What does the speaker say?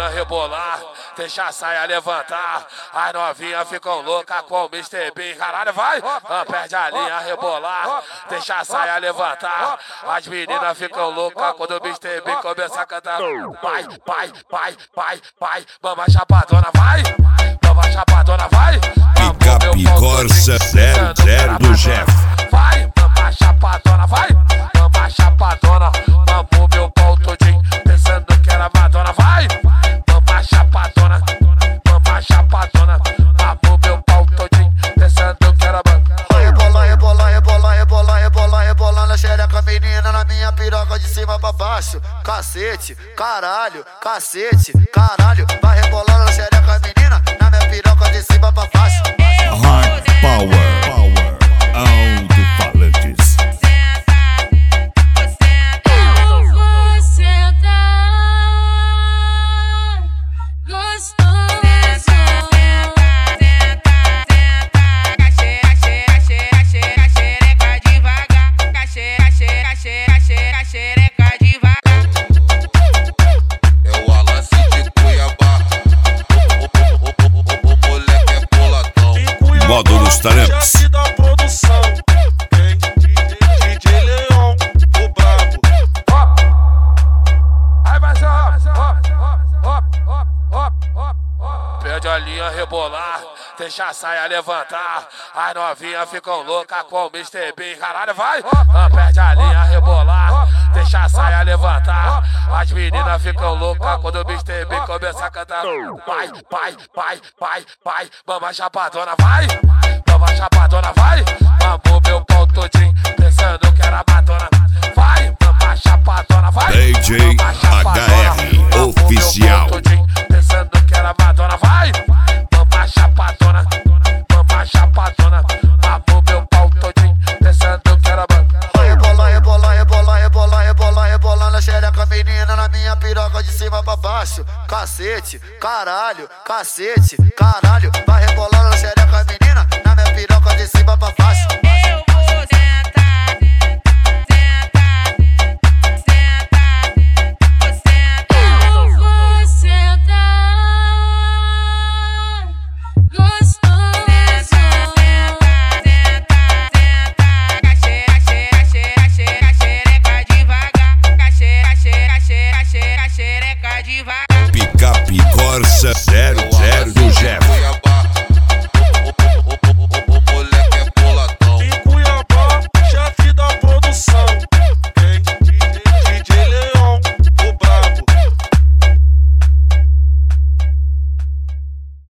linha rebolar, deixa a saia levantar. As novinhas ficam loucas com o Mr. Bean. Caralho, vai! Perde a linha rebolar, deixa a saia levantar. As meninas ficam loucas quando o Mr. Bean começa a cantar. Vai, vai, vai, vai, vai, mama chapadona, vai! Mama chapadona, vai! Picape Corsa 00 do Jeff. Vai, mama chapadona, vai! Mama chapadona, mamou meu pau todinho, pensando que era Madonna, vai! Mama chapadona, mamou meu pau todinho, pensando que era Madonna. Rebola, rebola, rebola, rebola, rebola, rebola na xereca, menina, na minha piroca de cima pra baixo. Cacete, caralho, cacete, caralho. Vai rebolando na xereca, menina, na minha piroca de cima pra baixo. Hard Power, alto-falantes. Módulos Tarantes. Aqui da produção tem DJ Leão, o brabo. Aí vai ser perde a linha rebolar, deixa a saia levantar. As novinhas ficam loucas com o Mr. Bean. Caralho, vai! Perde a linha rebolar, deixa a saia levantar. As meninas ficam loucas quando o Mr. Bean começa a cantar. Vai, vai, vai, vai, vai, mama chapadona, vai! Mama chapadona, vai! Mamou meu pau todinho, pensando que era Madonna. Vai, mama chapadona, vai! DJ HR Oficial. Pensando que era Madonna, vai! Mama chapadona, mamou meu pau todinho, pensando que era Madonna. Rebola, rebola, rebola, rebola, rebola, rebola na xereca, menina, na minha piroca de cima pra baixo. Cacete, caralho, cacete, caralho. Vai rebolando na xereca, menina, na minha piroca de cima pra baixo.